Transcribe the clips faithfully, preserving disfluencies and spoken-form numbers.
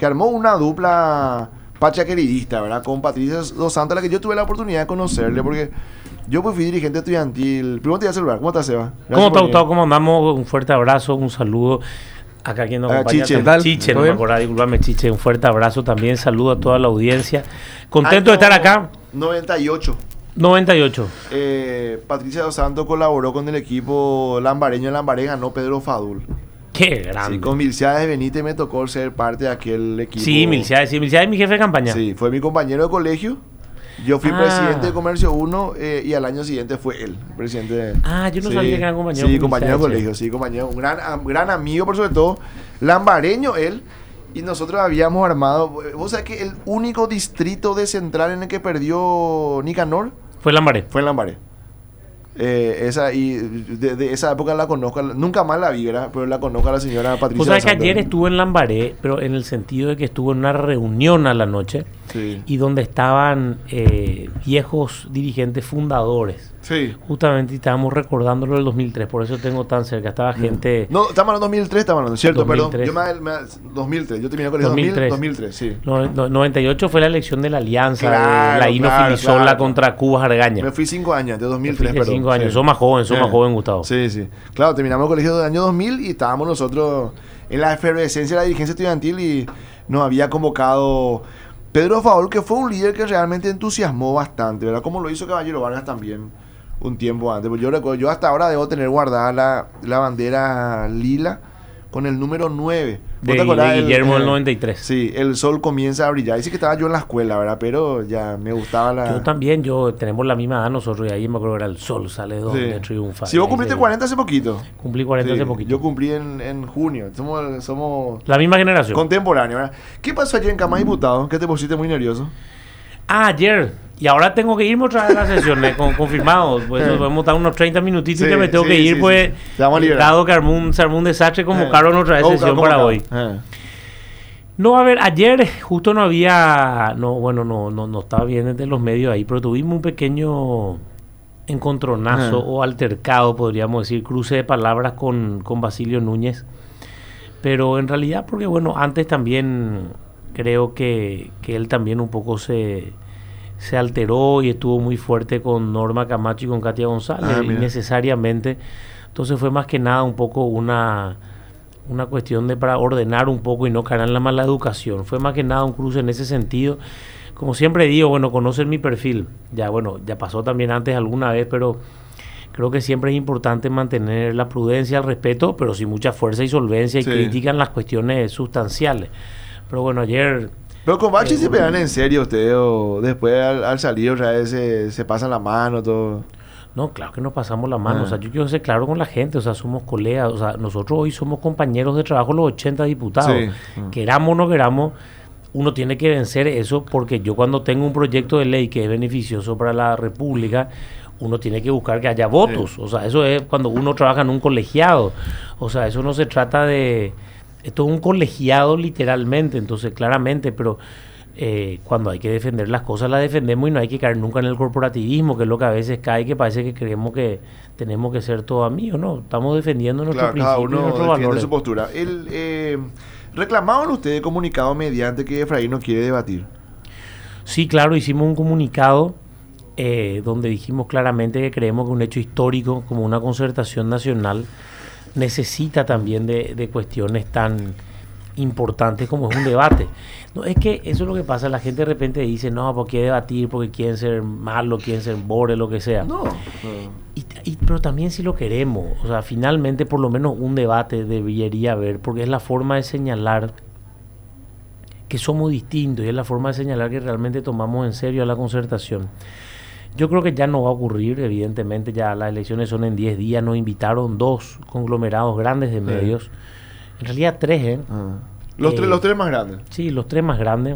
que armó una dupla pachaqueridista, ¿verdad? Con Patricia Dos Santos, a la que yo tuve la oportunidad de conocerle, porque yo pues fui dirigente estudiantil. Primero te voy a saludar. ¿Cómo estás, Seba? Gracias. ¿Cómo está, Gustavo? ¿Cómo andamos? Un fuerte abrazo, un saludo. Acá quien nos Ah, acompaña, Chiche, también, Chiche, no me acordaba, disculpame, Chiche, un fuerte abrazo también, saludo a toda la audiencia. Contento de estar acá. noventa y ocho. noventa y ocho. Eh, Patricia Dos Santos colaboró con el equipo lambareño. Lambaré ganó Pedro Fadul. Qué grande. Sí, con Milciades Benítez me tocó ser parte de aquel equipo. Sí, Milciades, sí, Milciades es mi jefe de campaña. Sí, fue mi compañero de colegio. Yo fui Ah. presidente de Comercio uno eh, y al año siguiente fue él, presidente de... Ah, yo no sí, sabía que era compañero. Sí, con compañero de Milciades, colegio, sí, compañero. Un gran, am- gran amigo, por sobre todo, lambareño él. Y nosotros habíamos armado... ¿Vos sabés que el único distrito de Central en el que perdió Nicanor Fue Lambaré. fue en Lambaré? Eh, esa, y de, de esa época la conozco, nunca más la vi, ¿verdad? Pero la conozco a la señora Patricia. Vos sabés que Santos. ayer estuve en Lambaré, pero en el sentido de que estuvo en una reunión a la noche Sí. y donde estaban eh, viejos dirigentes fundadores. Sí. Justamente estábamos recordándolo del dos mil tres, por eso tengo tan cerca. Estaba gente... No, estamos hablando dos mil tres, estamos hablando, cierto, dos mil tres. perdón. Yo me, me, dos mil tres, yo terminé con el dos mil tres. dos mil tres, sí. No, no, noventa y ocho fue la elección de la alianza, Claro, de la Hino claro, Filisola claro. contra Cuba Argaña. Me fui cinco años, de dos mil tres, Fuiste perdón. cinco años, Sí. sos más joven, sos Eh. más joven, Gustavo. Sí, sí. Claro, terminamos el colegio del año dos mil y estábamos nosotros en la efervescencia de la dirigencia estudiantil y nos había convocado Pedro Faol, que fue un líder que realmente entusiasmó bastante, ¿verdad? Como lo hizo Caballero Vargas también un tiempo antes. Pues yo recuerdo, yo hasta ahora debo tener guardada la, la bandera lila con el número nueve. ¿Vos De, te acordás de del- Guillermo del eh, noventa y tres. Sí, el sol comienza a brillar. Dice que estaba yo en la escuela, ¿verdad? Pero ya me gustaba la... Yo también, yo tenemos la misma edad nosotros y ahí me acuerdo que era el sol, sale donde Sí. triunfa. Si vos Y ahí cumpliste se- cuarenta hace poquito. Cumplí cuarenta Sí, hace poquito. Yo cumplí en, en junio. Somos, somos La misma generación. contemporáneos, ¿verdad? ¿Qué pasó ayer en Cama Diputado? ¿Qué te pusiste muy nervioso? Ah, ayer. Y ahora tengo que irme otra vez a la sesión, eh, con, confirmado. Pues Sí. podemos estar unos treinta minutitos Sí, y que me tengo sí, que ir, sí, pues. sí. Te vamos a liberar. Dado que armó un, se armó un desastre, Eh. convocaron otra vez Oh, sesión ¿cómo para acá? hoy. Eh. No, a ver, ayer justo no había, no, bueno, no, no, no estaba bien desde los medios ahí, pero tuvimos un pequeño encontronazo Ajá. o altercado, podríamos decir, cruce de palabras con, con Basilio Núñez. Pero en realidad, porque bueno, antes también creo que, que él también un poco se, se alteró y estuvo muy fuerte con Norma Camacho y con Katia González, Ah, mira. innecesariamente. Entonces fue más que nada un poco una... una cuestión de para ordenar un poco y no caer en la mala educación. Fue más que nada un cruce en ese sentido. Como siempre digo, bueno, conocen mi perfil. Ya, bueno, ya pasó también antes alguna vez, pero creo que siempre es importante mantener la prudencia, el respeto, pero sin mucha fuerza y solvencia y Sí. crítica en las cuestiones sustanciales. Pero bueno, ayer... Pero con Bachi Eh, se pegan en serio ustedes o después al, al salir otra vez se, se pasan la mano, todo. No, claro que nos pasamos la mano. Ah. O sea, yo quiero ser claro con la gente. O sea, somos colegas. O sea, nosotros hoy somos compañeros de trabajo los ochenta diputados. Sí. Mm. Queramos o no queramos, uno tiene que vencer eso porque yo cuando tengo un proyecto de ley que es beneficioso para la República, uno tiene que buscar que haya votos. Sí. O sea, eso es cuando uno trabaja en un colegiado. O sea, eso no se trata de... Esto es un colegiado literalmente, entonces claramente, pero... Eh, cuando hay que defender las cosas las defendemos y no hay que caer nunca en el corporativismo, que es lo que a veces cae, que parece que creemos que tenemos que ser todos amigos. No, estamos defendiendo nuestros Claro, cada principios y uno nuestros defiende valores. su postura. El, eh, ¿reclamaban ustedes comunicado mediante que Efraín no quiere debatir? Sí, claro, hicimos un comunicado eh, donde dijimos claramente que creemos que un hecho histórico como una concertación nacional necesita también de, de cuestiones tan importantes como es un debate. No, es que eso es lo que pasa, la gente de repente dice, no, ¿por qué debatir? Porque quieren ser malos, quieren ser bores, lo que sea. No. no. Y, y- pero también si lo queremos, o sea, finalmente por lo menos un debate debería haber, porque es la forma de señalar que somos distintos y es la forma de señalar que realmente tomamos en serio a la concertación. Yo creo que ya no va a ocurrir, evidentemente ya las elecciones son en diez días, nos invitaron dos conglomerados grandes de Sí. medios, en realidad tres, ¿eh? Ah. Los, Eh, tres, los tres más grandes. Sí, los tres más grandes.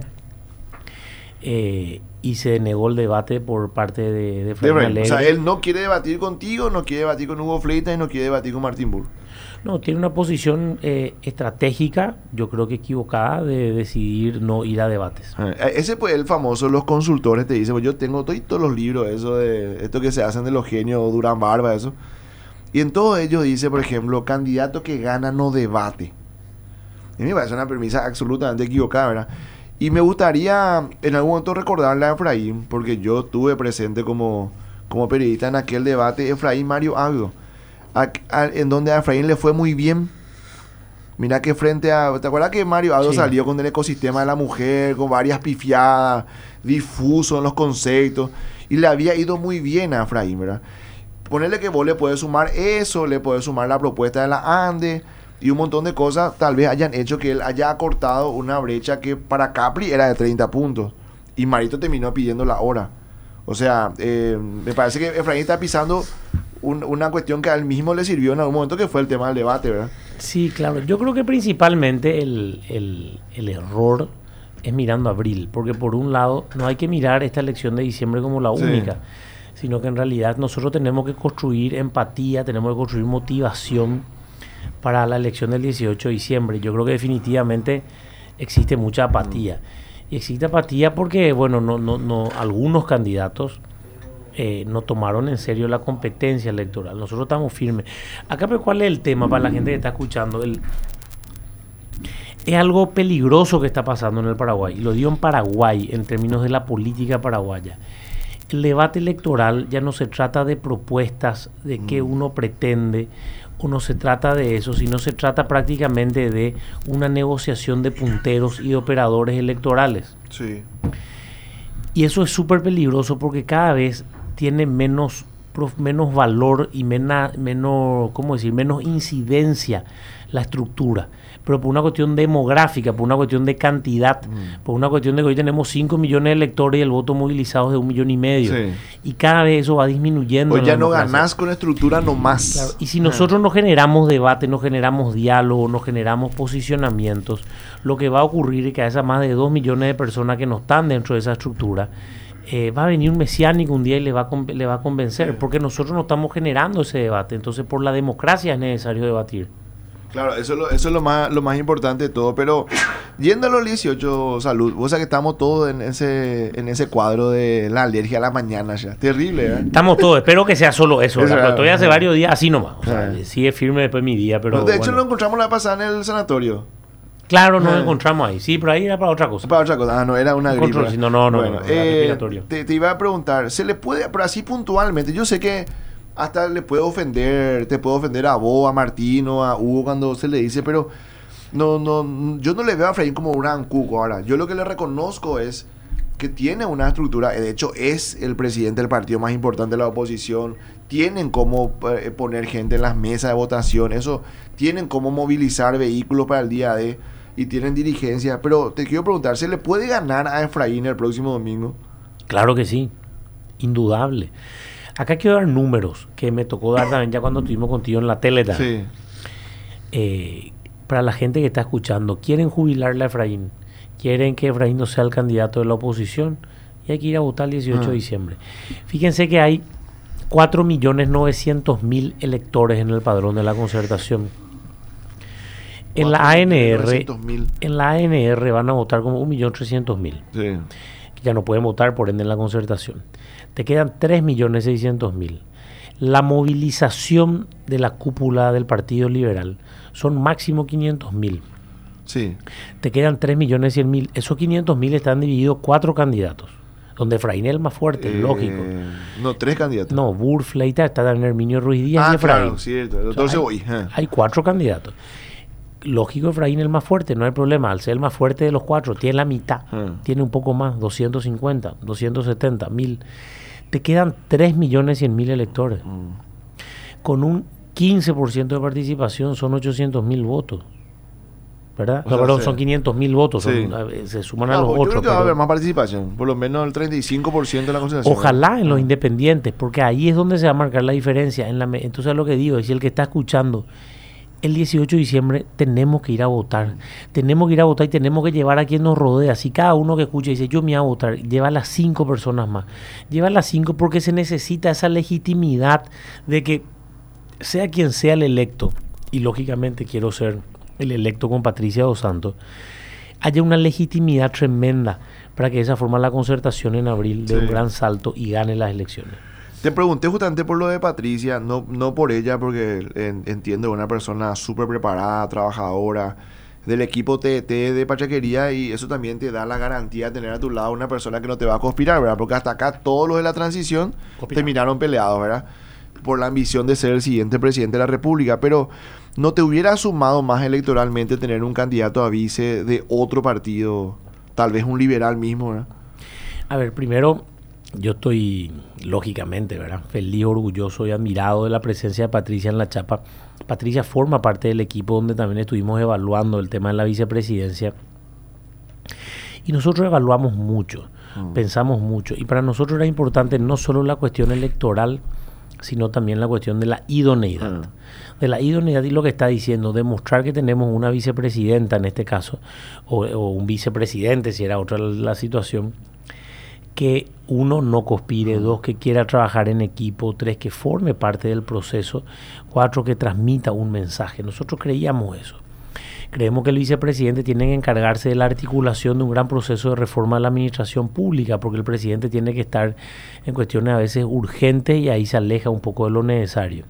Eh, y se negó el debate por parte de, de De Efraín Efraín. O sea, Alegre. él no quiere debatir contigo, no quiere debatir con Hugo Fleitas y no quiere debatir con Martín Burr. No, tiene una posición eh, estratégica, yo creo que equivocada, de decidir no ir a debates. Ah, ese pues el famoso, los consultores te dicen, pues yo tengo todos todos los libros, eso de esto que se hacen de los genios, Durán Barba, eso. Y en todos ellos dice, por ejemplo, candidato que gana no debate. A mí me parece una premisa absolutamente equivocada, ¿verdad? Y me gustaría en algún momento recordarle a Efraín, porque yo estuve presente como, como periodista en aquel debate, Efraín Mario Agdo, a, a, en donde a Efraín le fue muy bien. Mira que frente a... ¿Te acuerdas que Mario Agdo sí. salió con el ecosistema de la mujer, con varias pifiadas, difuso en los conceptos, y le había ido muy bien a Efraín, ¿verdad? Ponerle que vos le puedes sumar eso, le puedes sumar la propuesta de la ANDE y un montón de cosas tal vez hayan hecho que él haya acortado una brecha que para Capri era de treinta puntos y Marito terminó pidiendo la hora. O sea, eh, me parece que Efraín está pisando un, una cuestión que a él mismo le sirvió en algún momento, que fue el tema del debate, ¿verdad? Sí, claro. Yo creo que principalmente el, el, el error es mirando a abril, porque por un lado no hay que mirar esta elección de diciembre como la única, sí. sino que en realidad nosotros tenemos que construir empatía, tenemos que construir motivación para la elección del dieciocho de diciembre. Yo creo que definitivamente existe mucha apatía. Mm. Y existe apatía porque, bueno, no, no, no, algunos candidatos eh, no tomaron en serio la competencia electoral. Nosotros estamos firmes. Acá, pero ¿cuál es el tema para la gente que está escuchando? El, es algo peligroso que está pasando en el Paraguay. Y lo digo en Paraguay, en términos de la política paraguaya. El debate electoral ya no se trata de propuestas, de qué uno pretende, o no se trata de eso, sino se trata prácticamente de una negociación de punteros y de operadores electorales. Sí. Y eso es súper peligroso porque cada vez tiene menos, menos valor y mena, menos, ¿cómo decir? menos incidencia la estructura. Pero por una cuestión demográfica, por una cuestión de cantidad, mm. por una cuestión de que hoy tenemos cinco millones de electores y el voto movilizado es de un millón y medio. Sí. Y cada vez eso va disminuyendo. Hoy ya no ganás con estructura nomás. Claro. Y si nosotros no generamos debate, no generamos diálogo, no generamos posicionamientos, lo que va a ocurrir es que a esas más de dos millones de personas que no están dentro de esa estructura, eh, va a venir un mesiánico un día y le va, a, le va a convencer, sí. porque nosotros no estamos generando ese debate. Entonces, por la democracia es necesario debatir. Claro, eso es lo, eso es lo más lo más importante de todo, pero yendo a los dieciocho, Salud, vos sabés que estamos todos en ese en ese cuadro de la alergia a la mañana ya, terrible, ¿eh? Estamos todos, espero que sea solo eso, eso pero todavía hace varios días así nomás, o sea, ah. sigue firme después mi día, pero... No, de hecho bueno. lo encontramos la pasada en el sanatorio. Claro, nos ah. encontramos ahí, sí, pero ahí era para otra cosa. Para otra cosa, ah, no, era una gripe. Control, no, no, no, bueno, no, eh, respiratorio. Te, te iba a preguntar, ¿se le puede, pero así puntualmente, yo sé que hasta le puede ofender, te puede ofender a vos, a Martino, a Hugo cuando se le dice, pero no, no, yo no le veo a Efraín como un gran cuco. Ahora, yo lo que le reconozco es que tiene una estructura, de hecho es el presidente del partido más importante de la oposición, tienen cómo eh, poner gente en las mesas de votación, eso, tienen cómo movilizar vehículos para el día de, y tienen dirigencia, pero te quiero preguntar, ¿se le puede ganar a Efraín el próximo domingo? Claro que sí, indudable. Acá quiero dar números que me tocó dar también ya cuando estuvimos contigo en la tele. Sí. Eh, para la gente que está escuchando, quieren jubilarle a Efraín, quieren que Efraín no sea el candidato de la oposición y hay que ir a votar el dieciocho ah. de diciembre. Fíjense que hay cuatro millones novecientos mil electores en el padrón de la Concertación. En la A N R, en la A N R van a votar como un millón trescientos mil. Sí. Que ya no pueden votar por ende en la Concertación. Te quedan tres millones seiscientos mil. La movilización de la cúpula del Partido Liberal son máximo quinientos mil. Sí. Te quedan tres millones cien mil. Esos quinientos mil están divididos cuatro candidatos, donde Efraín es el más fuerte, eh, lógico. No, tres candidatos. No, Burfleita, está también Herminio Ruiz Díaz ah, y Efraín. Claro, cierto. El doctor Ceboy. Hay, hay cuatro candidatos. Lógico, Efraín es el más fuerte, no hay problema. Al ser el más fuerte de los cuatro, tiene la mitad, hmm. tiene un poco más, doscientos cincuenta, doscientos setenta mil. Te quedan tres millones cien mil electores. Hmm. Con un quince por ciento de participación son ochocientos mil votos. ¿Verdad? O sea, no, perdón, sí. son quinientos mil votos, sí. son, se suman no, a los otros. Yo creo que va a haber más participación, por lo menos el treinta y cinco por ciento de la concentración. Ojalá en los independientes, porque ahí es donde se va a marcar la diferencia. En la, entonces es lo que digo, es si el que está escuchando, el dieciocho de diciembre tenemos que ir a votar, tenemos que ir a votar y tenemos que llevar a quien nos rodea. Si cada uno que escucha dice yo me voy a votar, lleva a las cinco personas más, lleva a las cinco porque se necesita esa legitimidad de que sea quien sea el electo, y lógicamente quiero ser el electo con Patricia Dos Santos, haya una legitimidad tremenda para que de esa forma la Concertación en abril dé sí. un gran salto y gane las elecciones. Te pregunté justamente por lo de Patricia, no, no por ella, porque en, entiendo que es una persona súper preparada, trabajadora, del equipo T T de Pachaquería, y eso también te da la garantía de tener a tu lado una persona que no te va a conspirar, ¿verdad? Porque hasta acá todos los de la transición Conspirado. terminaron peleados, ¿verdad? Por la ambición de ser el siguiente presidente de la República, pero ¿no te hubiera sumado más electoralmente tener un candidato a vice de otro partido, tal vez un liberal mismo, ¿verdad? A ver, primero, yo estoy, lógicamente, ¿verdad?, feliz, orgulloso y admirado de la presencia de Patricia en la chapa. Patricia forma parte del equipo donde también estuvimos evaluando el tema de la vicepresidencia. Y nosotros evaluamos mucho, mm. pensamos mucho. Y para nosotros era importante no solo la cuestión electoral, sino también la cuestión de la idoneidad. Mm. De la idoneidad y lo que está diciendo, demostrar que tenemos una vicepresidenta en este caso, o, o un vicepresidente si era otra la, la situación, que uno no conspire, dos que quiera trabajar en equipo, tres que forme parte del proceso, cuatro que transmita un mensaje. Nosotros creíamos eso. Creemos que el vicepresidente tiene que encargarse de la articulación de un gran proceso de reforma de la administración pública, porque el presidente tiene que estar en cuestiones a veces urgentes y ahí se aleja un poco de lo necesario.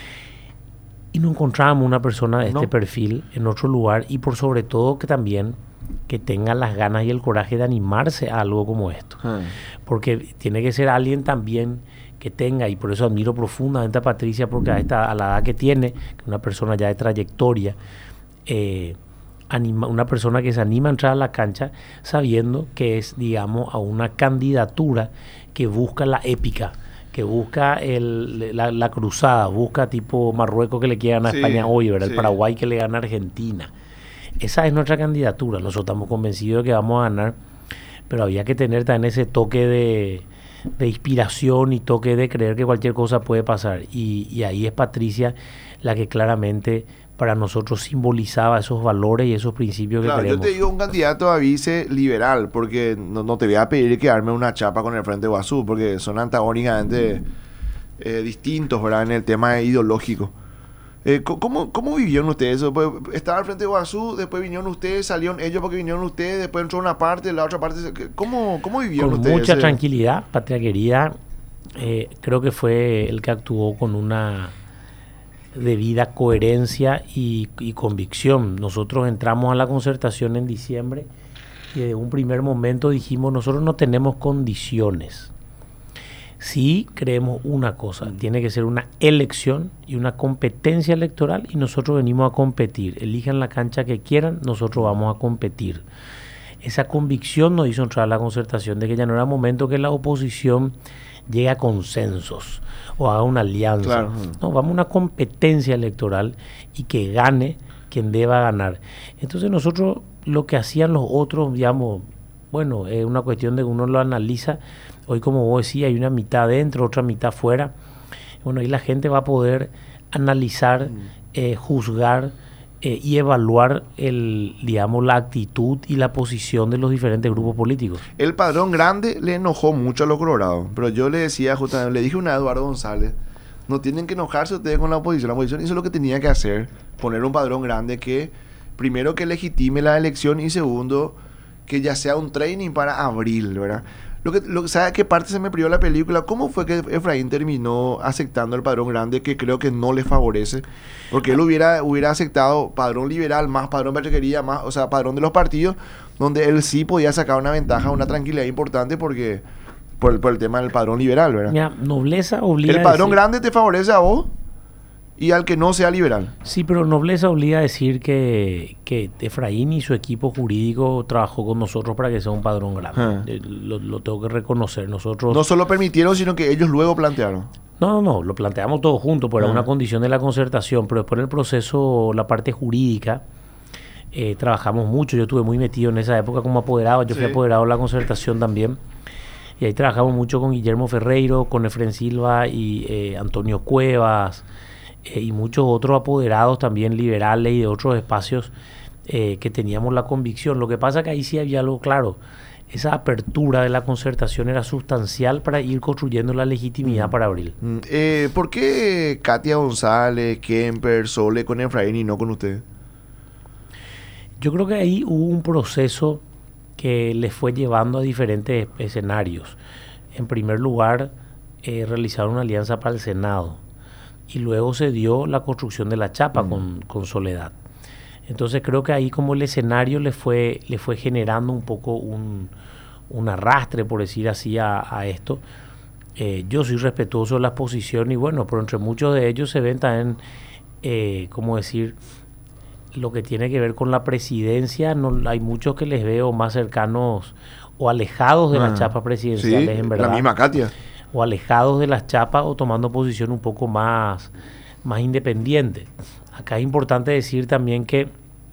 Y no encontrábamos una persona de este no. perfil en otro lugar, y por sobre todo que también que tenga las ganas y el coraje de animarse a algo como esto. Hmm. Porque tiene que ser alguien también que tenga, y por eso admiro profundamente a Patricia, porque a, esta, a la edad que tiene, una persona ya de trayectoria, eh, anima, una persona que se anima a entrar a la cancha sabiendo que es, digamos, a una candidatura que busca la épica, que busca el, la, la cruzada, busca tipo Marruecos que le quiere ganar a sí, España hoy, ¿verdad? Sí. El Paraguay que le gana a Argentina. Esa es nuestra candidatura. Nosotros estamos convencidos de que vamos a ganar, pero había que tener también ese toque de, de inspiración y toque de creer que cualquier cosa puede pasar. Y, y ahí es Patricia la que claramente para nosotros simbolizaba esos valores y esos principios que claro, queremos. Yo te digo un candidato a vice liberal, porque no, no te voy a pedir que arme una chapa con el Frente Guazú, porque son antagónicamente eh, distintos, ¿verdad?, en el tema ideológico. Eh, ¿cómo, ¿Cómo vivieron ustedes eso? Pues, estaba al Frente Guazú, después vinieron ustedes, salieron ellos porque vinieron ustedes, después entró una parte, la otra parte. ¿Cómo, cómo vivieron con ustedes? Con mucha ese? tranquilidad. Patria Querida eh, creo que fue el que actuó con una debida coherencia y, y convicción. Nosotros entramos a la concertación en diciembre y de un primer momento dijimos, nosotros no tenemos condiciones. Sí creemos una cosa, tiene que ser una elección y una competencia electoral, y nosotros venimos a competir. Elijan la cancha que quieran, nosotros vamos a competir. Esa convicción nos hizo entrar a la concertación de que ya no era momento que la oposición llegue a consensos o haga una alianza. Claro. No, vamos a una competencia electoral y que gane quien deba ganar. Entonces nosotros lo que hacían los otros, digamos, bueno, es una cuestión de que uno lo analiza. Hoy, como vos decís, hay una mitad dentro, otra mitad fuera. Bueno, ahí la gente va a poder analizar, mm. eh, juzgar eh, y evaluar el, digamos, la actitud y la posición de los diferentes grupos políticos. El padrón grande le enojó mucho a los colorados, pero yo le decía justamente, le dije una a Eduardo González, no tienen que enojarse ustedes con la oposición. La oposición hizo lo que tenía que hacer, poner un padrón grande que, primero, que legitime la elección, y segundo, que ya sea un training para abril, ¿verdad? Lo que, lo, ¿Sabe qué parte se me prió la película? ¿Cómo fue que Efraín terminó aceptando el padrón grande, que creo que no le favorece? Porque él hubiera, hubiera aceptado padrón liberal, más padrón Pachaquería, más, o sea, padrón de los partidos, donde él sí podía sacar una ventaja, una tranquilidad importante, porque por el, por el tema del padrón liberal, ¿verdad? Mira, nobleza obliga. El padrón decir... grande te favorece a vos y al que no sea liberal. Sí, pero nobleza obliga a decir que, que Efraín y su equipo jurídico trabajó con nosotros para que sea un padrón grande. Ah. Lo, lo tengo que reconocer. Nosotros no solo permitieron, sino que ellos luego plantearon. No, no, no, lo planteamos todos juntos, pero ah. era una condición de la concertación. Pero después en el proceso, la parte jurídica, eh, trabajamos mucho. Yo estuve muy metido en esa época como apoderado. Yo sí. fui apoderado de la concertación también. Y ahí trabajamos mucho con Guillermo Ferreiro, con Efren Silva y eh, Antonio Cuevas, Eh, y muchos otros apoderados también liberales y de otros espacios eh, que teníamos la convicción. Lo que pasa es que ahí sí había algo claro. Esa apertura de la concertación era sustancial para ir construyendo la legitimidad mm. para abril. Mm. Eh, ¿Por qué Katia González, Kemper, Sole con Efraín y no con usted? Yo creo que ahí hubo un proceso que les fue llevando a diferentes escenarios. En primer lugar, eh, realizaron una alianza para el Senado. Y luego se dio la construcción de la chapa mm. con, con Soledad. Entonces creo que ahí como el escenario le fue, le fue generando un poco un, un arrastre, por decir así, a, a esto. Eh, yo soy respetuoso de las posiciones y bueno, pero entre muchos de ellos se ven también, eh, ¿cómo decir? Lo que tiene que ver con la presidencia. No, hay muchos que les veo más cercanos o alejados de ah, las chapas presidenciales, sí, en verdad. La misma Katia. O alejados de las chapas o tomando posición un poco más, más independiente. Acá es importante decir también que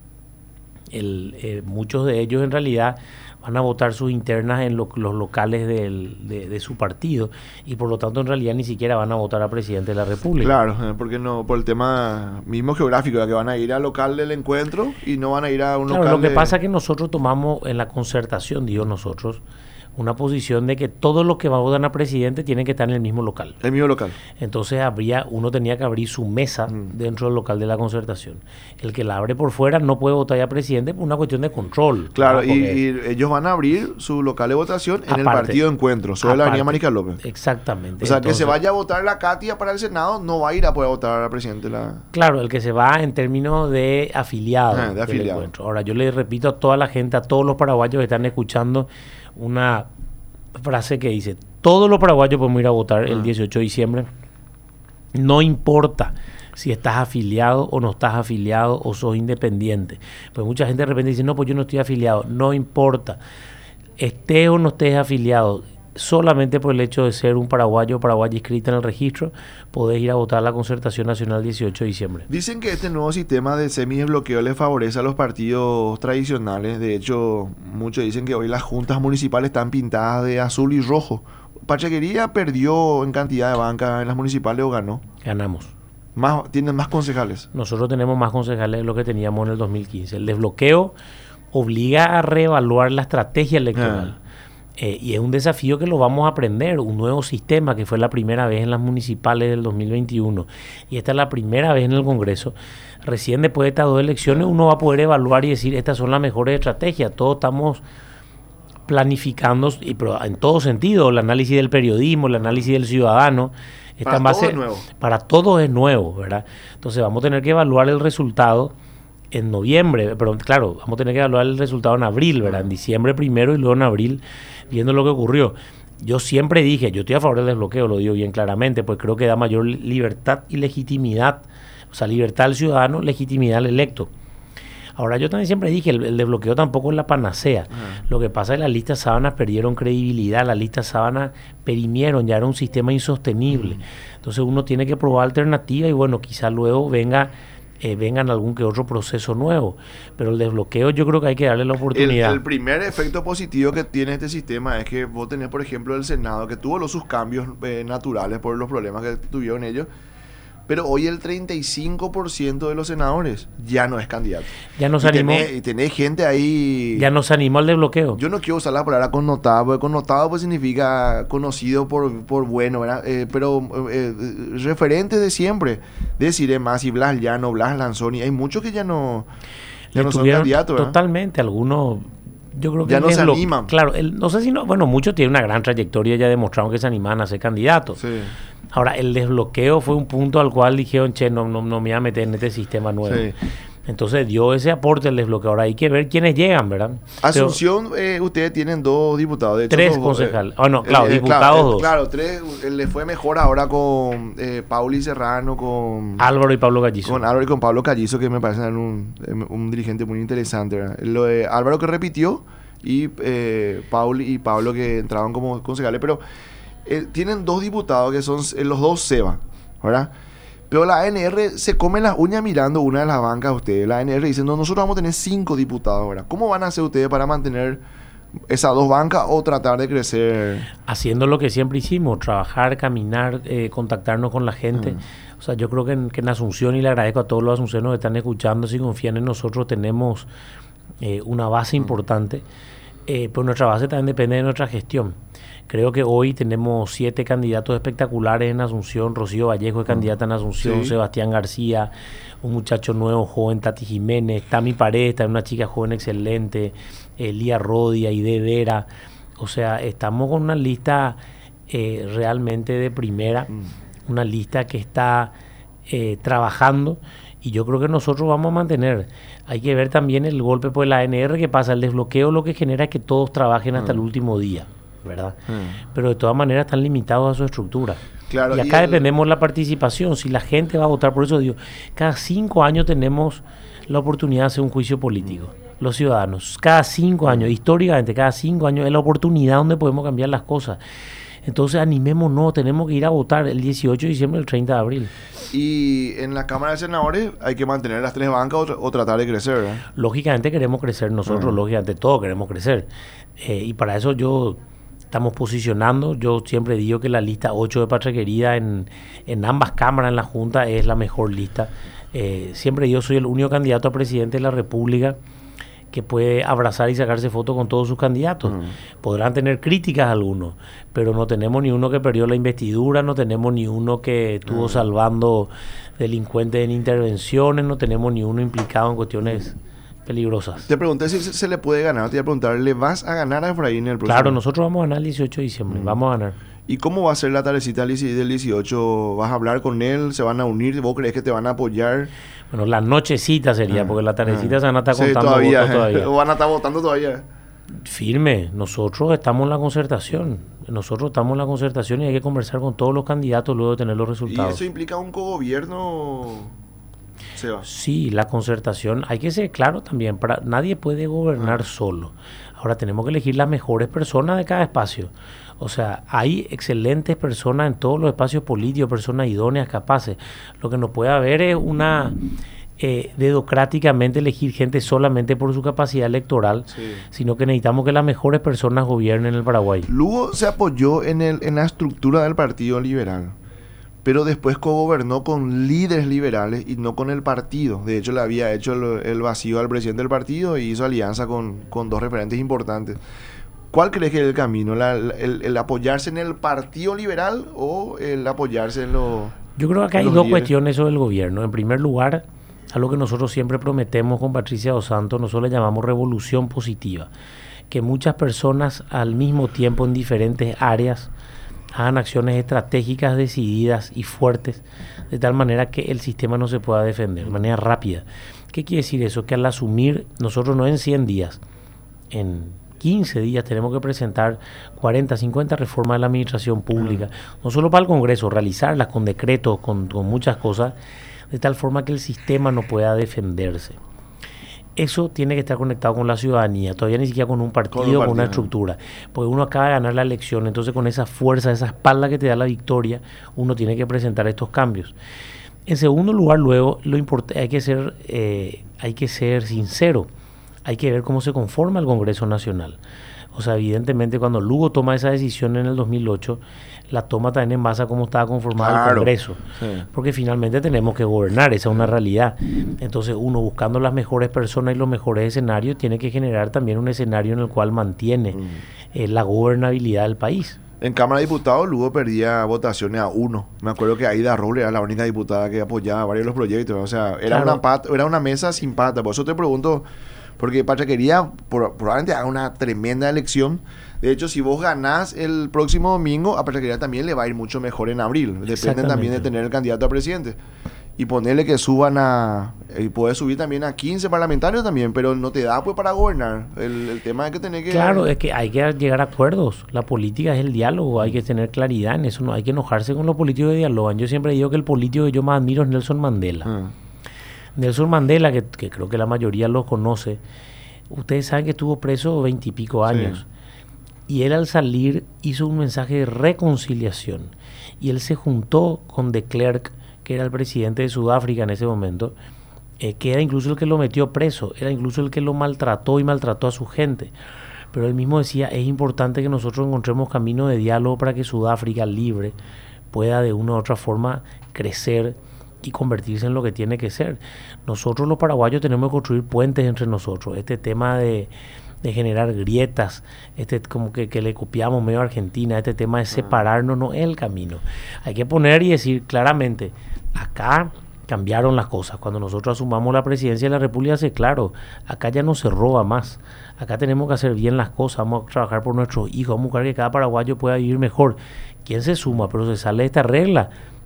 el, eh, muchos de ellos en realidad van a votar sus internas en lo, los locales del, de, de su partido y por lo tanto en realidad ni siquiera van a votar a presidente de la República. Claro, eh, porque no, por el tema mismo geográfico, ya que van a ir al local del encuentro y no van a ir a un claro, local. Lo que de... pasa es que nosotros tomamos en la concertación, digo nosotros, una posición de que todos los que van a votar a presidente tienen que estar en el mismo local. El mismo local. Entonces habría, uno tenía que abrir su mesa mm. dentro del local de la concertación. El que la abre por fuera no puede votar ya presidente por una cuestión de control. Claro, y, y ellos van a abrir su local de votación en aparte, el partido de encuentro, sobre aparte, la avenida Mariscal López. Exactamente. O sea, entonces, que se vaya a votar la Katia para el Senado, no va a ir a poder votar al presidente. La... Claro, el que se va en términos de afiliado. Ah, de afiliado. Ahora, yo le repito a toda la gente, a todos los paraguayos que están escuchando, una frase que dice: todos los paraguayos podemos ir a votar el dieciocho de diciembre, no importa si estás afiliado o no estás afiliado o sos independiente. Pues mucha gente de repente dice: no, pues yo no estoy afiliado. No importa, estés o no estés afiliado, solamente por el hecho de ser un paraguayo o paraguaya inscrita en el registro, podés ir a votar a la Concertación Nacional el dieciocho de diciembre. Dicen que este nuevo sistema de semidesbloqueo le favorece a los partidos tradicionales. De hecho, muchos dicen que hoy las juntas municipales están pintadas de azul y rojo. ¿Pachaquería perdió en cantidad de bancas en las municipales o ganó? Ganamos. Más, ¿Tienen más concejales? Nosotros tenemos más concejales de lo que teníamos en el dos mil quince. El desbloqueo obliga a reevaluar la estrategia electoral. Ah. Eh, y es un desafío que lo vamos a aprender, un nuevo sistema que fue la primera vez en las municipales del dos mil veintiuno y esta es la primera vez en el Congreso. Recién después de estas dos elecciones uno va a poder evaluar y decir: estas son las mejores estrategias. Todos estamos planificando, y, pero en todo sentido, el análisis del periodismo, el análisis del ciudadano. Para en base, todo es nuevo. Para todos es nuevo, ¿verdad? Entonces vamos a tener que evaluar el resultado en noviembre, pero claro, vamos a tener que evaluar el resultado en abril, ¿verdad? En diciembre primero y luego en abril, viendo lo que ocurrió. Yo siempre dije, yo estoy a favor del desbloqueo, lo digo bien claramente, pues creo que da mayor libertad y legitimidad, o sea, libertad al ciudadano, legitimidad al electo. Ahora, yo también siempre dije, el, el desbloqueo tampoco es la panacea. Uh-huh. Lo que pasa es que las listas sábanas perdieron credibilidad, las listas sábanas perimieron, ya era un sistema insostenible. Uh-huh. Entonces uno tiene que probar alternativas y bueno, quizás luego venga... Eh, vengan algún que otro proceso nuevo, pero el desbloqueo yo creo que hay que darle la oportunidad. El, el primer efecto positivo que tiene este sistema es que vos tenés, por ejemplo, el Senado, que tuvo los sus cambios eh, naturales por los problemas que tuvieron ellos, pero hoy el treinta y cinco por ciento de los senadores ya no es candidato. Ya nos y animó. Tenés, y tenés gente ahí... Ya nos animó al desbloqueo. Yo no quiero usar la palabra connotado, porque connotado pues significa conocido por, por bueno, ¿verdad? Eh, pero eh, referentes de siempre. Deciré más y Blas Llano, Blas Lanzoni, hay muchos que ya no, ya no son candidatos, ¿verdad? Totalmente, algunos... Yo creo que ya no se animan. Claro, el, no sé si no... Bueno, muchos tienen una gran trayectoria, ya demostraron que se animan a ser candidatos. Sí. Ahora, el desbloqueo fue un punto al cual dijeron, che, no, no, no me voy a meter en este sistema nuevo. Sí. Entonces dio ese aporte el desbloqueo. Ahora hay que ver quiénes llegan, ¿verdad? Asunción, Pero, eh, ustedes tienen dos diputados. De hecho, tres dos, concejales. Eh, oh, no, claro, eh, diputados claro, dos. Eh, claro, tres. Eh, le fue mejor ahora con eh, Pauli Serrano, con... Álvaro y Pablo Gallizo. Con Álvaro y con Pablo Gallizo, que me parecen un, un dirigente muy interesante, ¿verdad? Lo de Álvaro que repitió y eh, Pauli y Pablo que entraban como concejales. Pero eh, tienen dos diputados que son eh, los dos Seba, ¿verdad? Pero la A N R se come las uñas mirando una de las bancas de ustedes. La A N R dice, no, nosotros vamos a tener cinco diputados, ¿verdad? ¿Cómo van a hacer ustedes para mantener esas dos bancas o tratar de crecer? Haciendo lo que siempre hicimos, trabajar, caminar, eh, contactarnos con la gente. Uh-huh. O sea, yo creo que en, que en Asunción, y le agradezco a todos los asuncionos que están escuchando, si confían en nosotros, tenemos eh, una base uh-huh. importante. Eh, pero nuestra base también depende de nuestra gestión. Creo que hoy tenemos siete candidatos espectaculares en Asunción. Rocío Vallejo es candidata en Asunción, sí. Sebastián García, un muchacho nuevo, joven, Tati Jiménez, Tami Paredes, una chica joven excelente, Elía Rodia, Ide Vera. O sea, estamos con una lista eh, realmente de primera, mm. una lista que está eh, trabajando Y yo creo que nosotros vamos a mantener. Hay que ver también el golpe por la A N R que pasa. El desbloqueo lo que genera es que todos trabajen hasta mm. el último día, ¿verdad? Mm. Pero de todas maneras están limitados a su estructura. Claro, y acá y el... dependemos de la participación. Si la gente va a votar, por eso digo, cada cinco años tenemos la oportunidad de hacer un juicio político. Mm. Los ciudadanos, cada cinco años, históricamente, cada cinco años es la oportunidad donde podemos cambiar las cosas. Entonces animémonos, tenemos que ir a votar el dieciocho de diciembre, el treinta de abril. Y en la Cámara de Senadores hay que mantener las tres bancas o, tra- o tratar de crecer, ¿verdad? Lógicamente queremos crecer nosotros, uh-huh. lógicamente todos queremos crecer. Eh, y para eso yo estamos posicionando, yo siempre digo que la lista ocho de Patria Querida en, en ambas cámaras en la Junta es la mejor lista. Eh, siempre yo soy el único candidato a presidente de la República que puede abrazar y sacarse fotos con todos sus candidatos. Mm. Podrán tener críticas algunos, pero no tenemos ni uno que perdió la investidura, no tenemos ni uno que estuvo mm. salvando delincuentes en intervenciones, no tenemos ni uno implicado en cuestiones peligrosas. Te pregunté si se, se le puede ganar, te iba a preguntar, ¿le vas a ganar a Efraín en el próximo? Claro, nosotros vamos a ganar el dieciocho de diciembre, mm. vamos a ganar. ¿Y cómo va a ser la tardecita del dieciocho? ¿Vas a hablar con él? ¿Se van a unir? ¿Vos crees que te van a apoyar? Bueno, la nochecita sería, ah, porque la tardecita ah. se van a estar sí, contando todavía, votos todavía. ¿O van a estar votando todavía? Firme. Nosotros estamos en la concertación. Nosotros estamos en la concertación y hay que conversar con todos los candidatos luego de tener los resultados. ¿Y eso implica un cogobierno, Seba? Sí, la concertación. Hay que ser claro también. Para, nadie puede gobernar ah. solo. Ahora tenemos que elegir las mejores personas de cada espacio. O sea, hay excelentes personas en todos los espacios políticos, personas idóneas, capaces. Lo que no puede haber es una... Eh, dedocráticamente elegir gente solamente por su capacidad electoral, sí. sino que necesitamos que las mejores personas gobiernen el Paraguay. Lugo se apoyó en, el, en la estructura del Partido Liberal, pero después cogobernó con líderes liberales y no con el partido. De hecho, le había hecho el, el vacío al presidente del partido y hizo alianza con, con dos referentes importantes. ¿Cuál crees que es el camino? ¿La, el, ¿El apoyarse en el Partido Liberal o el apoyarse en los Yo creo que hay dos líderes? Cuestiones sobre el gobierno. En primer lugar, algo que nosotros siempre prometemos con Patricia Dos Santos, nosotros le llamamos revolución positiva. Que muchas personas al mismo tiempo en diferentes áreas hagan acciones estratégicas, decididas y fuertes, de tal manera que el sistema no se pueda defender de manera rápida. ¿Qué quiere decir eso? Que al asumir, nosotros no en cien días, en quince días tenemos que presentar cuarenta, cincuenta reformas de la administración pública, no solo para el Congreso, realizarlas con decretos, con, con muchas cosas, de tal forma que el sistema no pueda defenderse. Eso tiene que estar conectado con la ciudadanía, todavía ni siquiera con un partido, con, un con una estructura, porque uno acaba de ganar la elección, entonces con esa fuerza, esa espalda que te da la victoria, uno tiene que presentar estos cambios. En segundo lugar, luego, lo import- hay que ser, eh, hay que ser sincero, hay que ver cómo se conforma el Congreso Nacional. O sea, evidentemente cuando Lugo toma esa decisión en el dos mil ocho, la toma también en base a cómo estaba conformado claro. el Congreso. Sí. Porque finalmente tenemos que gobernar, esa es una realidad. Entonces uno buscando las mejores personas y los mejores escenarios tiene que generar también un escenario en el cual mantiene mm. eh, la gobernabilidad del país. En Cámara de Diputados Lugo perdía votaciones a uno. Me acuerdo que Aida Robles era la única diputada que apoyaba varios de los proyectos. O sea, era, claro. una, pat- era una mesa sin pata. Por eso te pregunto... Porque Patria Querida por, probablemente haga una tremenda elección. De hecho, si vos ganás el próximo domingo, a Patria Querida también le va a ir mucho mejor en abril. Depende también de tener el candidato a presidente. Y ponerle que suban a... Y puede subir también a quince parlamentarios también, pero no te da pues para gobernar. El, el tema es que tener que... Claro, es que hay que llegar a acuerdos. La política es el diálogo, hay que tener claridad en eso. No hay que enojarse con los políticos que dialogan. Yo siempre digo que el político que yo más admiro es Nelson Mandela. Ah. Nelson Mandela, que, que creo que la mayoría lo conoce, ustedes saben que estuvo preso veintipico años. Sí. Y él al salir hizo un mensaje de reconciliación. Y él se juntó con de Klerk, que era el presidente de Sudáfrica en ese momento, eh, que era incluso el que lo metió preso, era incluso el que lo maltrató y maltrató a su gente. Pero él mismo decía, es importante que nosotros encontremos caminos de diálogo para que Sudáfrica libre pueda de una u otra forma crecer y convertirse en lo que tiene que ser. Nosotros los paraguayos tenemos que construir puentes entre nosotros. Este tema de, de generar grietas, este como que, que le copiamos medio a Argentina, este tema de separarnos no es el camino. Hay que poner y decir claramente, acá cambiaron las cosas. Cuando nosotros asumamos la presidencia de la República, hace claro, acá ya no se roba más. Acá tenemos que hacer bien las cosas, vamos a trabajar por nuestros hijos, vamos a buscar que cada paraguayo pueda vivir mejor. ¿Quién se suma? Pero se sale de esta regla.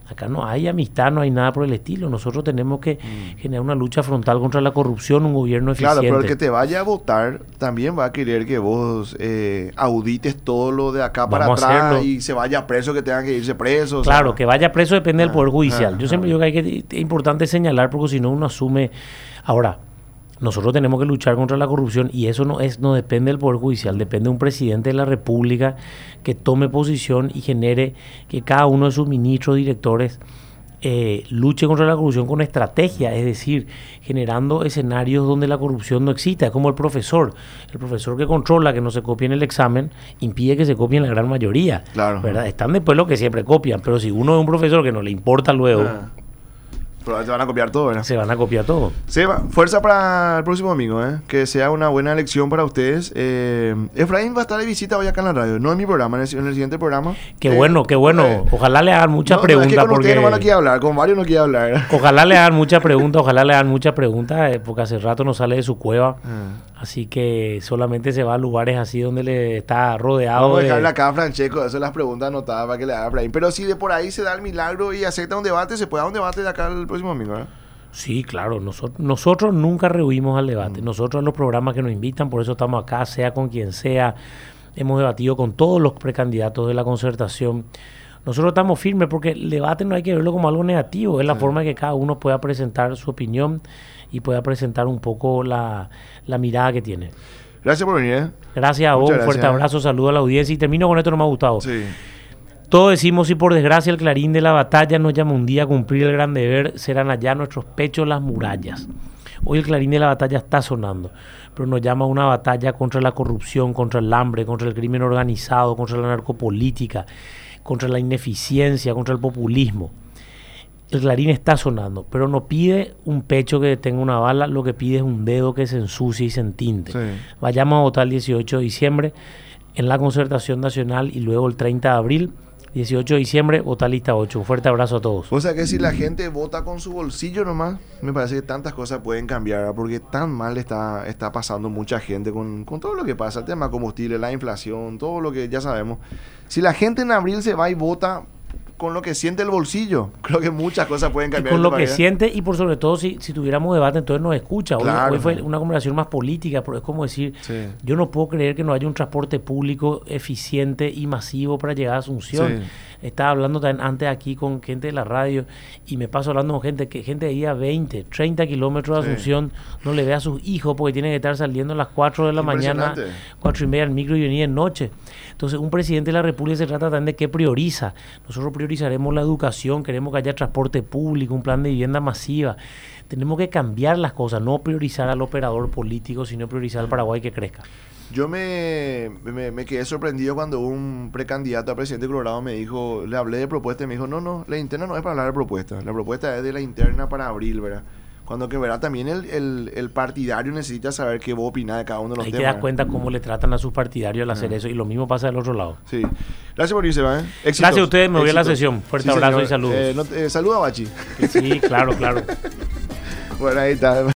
Acá no hay amistad, no hay nada por el estilo. Nosotros tenemos que mm. generar una lucha frontal contra la corrupción, un gobierno eficiente. Claro, pero el que te vaya a votar también va a querer que vos eh, audites todo lo de acá Vamos para atrás hacerlo. Y se vaya preso, que tengan que irse preso. Claro, o sea, que vaya preso depende ah, del Poder Judicial. Ah, Yo siempre ah. digo que, hay que es importante señalar porque si no uno asume... Ahora, nosotros tenemos que luchar contra la corrupción y eso no es no depende del Poder Judicial, depende de un presidente de la República que tome posición y genere que cada uno de sus ministros, directores... Eh, luche contra la corrupción con estrategia, es decir, generando escenarios donde la corrupción no exista, como el profesor. El profesor que controla que no se copie en el examen impide que se copie en la gran mayoría. Claro. ¿Verdad? Están después los que siempre copian, pero si uno es un profesor que no le importa luego, ah. Pero se van a copiar todo, ¿verdad? Se van a copiar todo. Seba, fuerza para el próximo domingo, ¿eh? Que sea una buena elección para ustedes. Eh, Efraín va a estar de visita hoy acá en la radio, no en mi programa, en el, en el siguiente programa. Qué eh, bueno, qué bueno. Eh, ojalá le hagan muchas no, preguntas. No, es que con porque ustedes no quiere hablar, con varios no quiere hablar. Ojalá le hagan muchas preguntas, ojalá le hagan muchas preguntas, eh, porque hace rato no sale de su cueva. Ah. Así que solamente se va a lugares así donde le está rodeado. Vamos a de... dejarle acá a Francesco, esas son las preguntas anotadas para que le haga a Efraín. Pero si de por ahí se da el milagro y acepta un debate, se puede dar un debate de acá el próximo domingo, ¿verdad? Sí, claro, nosotros, nosotros nunca rehuimos al debate, mm. nosotros a los programas que nos invitan, por eso estamos acá, sea con quien sea, hemos debatido con todos los precandidatos de la concertación, nosotros estamos firmes porque el debate no hay que verlo como algo negativo, es la sí. forma de que cada uno pueda presentar su opinión y pueda presentar un poco la, la mirada que tiene. Gracias por venir. ¿eh? Gracias a vos, un fuerte abrazo, saludo a la audiencia y termino con esto nomás, Gustavo. Sí. Todos decimos, si por desgracia el clarín de la batalla nos llama un día a cumplir el gran deber, serán allá nuestros pechos las murallas. Hoy el clarín de la batalla está sonando, pero nos llama a una batalla contra la corrupción, contra el hambre, contra el crimen organizado, contra la narcopolítica, contra la ineficiencia, contra el populismo. El clarín está sonando, pero no pide un pecho que detenga una bala, lo que pide es un dedo que se ensucie y se entinte. Sí. Vayamos a votar el dieciocho de diciembre en la Concertación Nacional y luego el treinta de abril. dieciocho de diciembre, vota lista ocho. Un fuerte abrazo a todos. O sea que si la gente vota con su bolsillo nomás, me parece que tantas cosas pueden cambiar, porque tan mal está, está pasando mucha gente con, con todo lo que pasa, el tema combustible, la inflación, todo lo que ya sabemos. Si la gente en abril se va y vota con lo que siente el bolsillo, creo que muchas cosas pueden cambiar. Y con lo que siente y por sobre todo si, si tuviéramos debate, entonces nos escucha. Hoy, claro. hoy fue una conversación más política, pero es como decir, sí. yo no puedo creer que no haya un transporte público eficiente y masivo para llegar a Asunción. Sí. Estaba hablando también antes aquí con gente de la radio y me paso hablando con gente que gente de día veinte, treinta kilómetros de Asunción sí. no le ve a sus hijos porque tienen que estar saliendo a las cuatro de la mañana, cuatro y media al micro y venir en noche. Entonces un presidente de la República se trata también de qué prioriza. Nosotros priorizaremos la educación, queremos que haya transporte público, un plan de vivienda masiva. Tenemos que cambiar las cosas, no priorizar al operador político, sino priorizar al Paraguay que crezca. Yo me, me, me quedé sorprendido cuando un precandidato a presidente de Colorado me dijo, le hablé de propuesta y me dijo, no, no, la interna no es para hablar de propuesta, la propuesta es de la interna para abril, ¿verdad? Cuando que verá también el, el, el partidario necesita saber qué vos opinás de cada uno de los Ahí temas. Ahí te das cuenta cómo le tratan a sus partidarios al hacer ah. eso y lo mismo pasa del otro lado. Sí. Gracias por irse, ¿eh? Éxitos. Gracias a ustedes, me voy a la sesión. Fuerte sí, abrazo señor. y saludos. Eh, no, eh, saluda a Bachi. Sí, claro, claro. Bueno, ahí está.